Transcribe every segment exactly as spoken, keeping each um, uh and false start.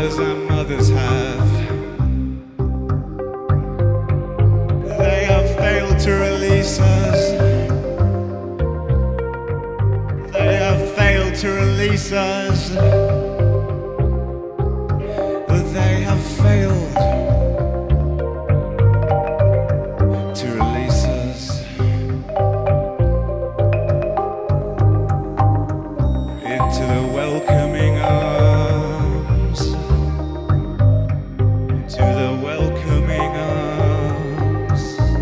fathers and mothers have. They have failed to release us. They have failed to release us. They have failed to release us into the welcoming arms, into the welcoming arms,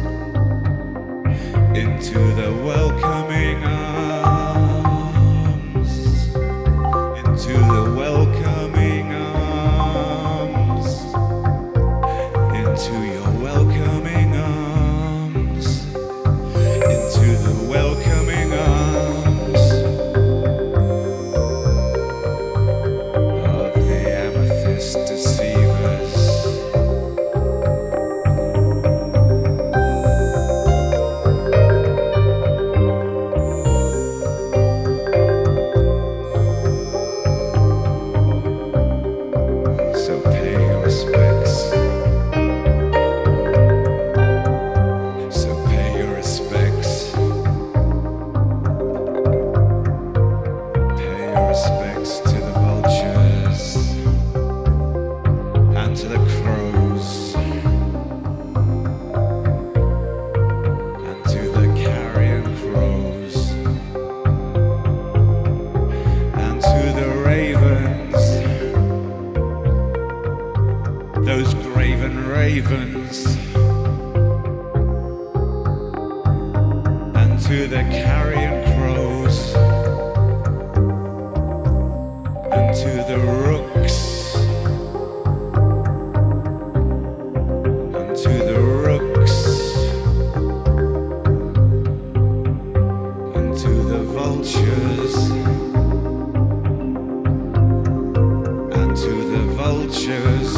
into the welcoming arms, into the welcoming arms, into your welcoming arms, into the welcoming arms of the amethyst deceivers. So pay your respects. So pay your respects. Pay your respects to the vultures and to the crows and to the carrion crows and to the ravens, those graven ravens, and to the carrion crows, and to the rooks, and to the rooks, and to the vultures, and to the vultures,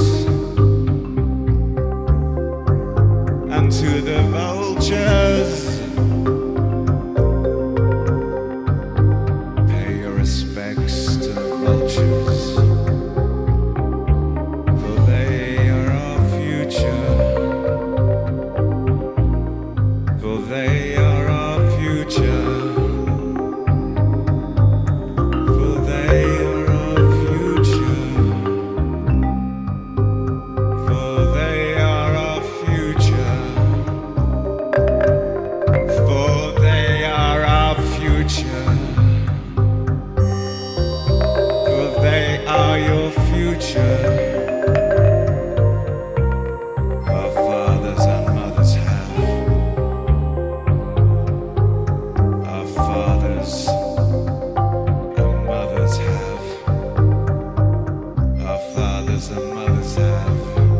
and to the vultures. Pay your respects to the vultures, for they are our future, for they are our future, for they are our future, for they are our future, for they are our future, for they are your future. Our fathers and mothers have. Our fathers and mothers have. Our fathers and mothers have.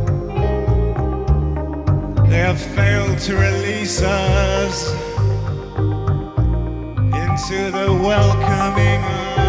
They have failed to release us into the welcoming arms.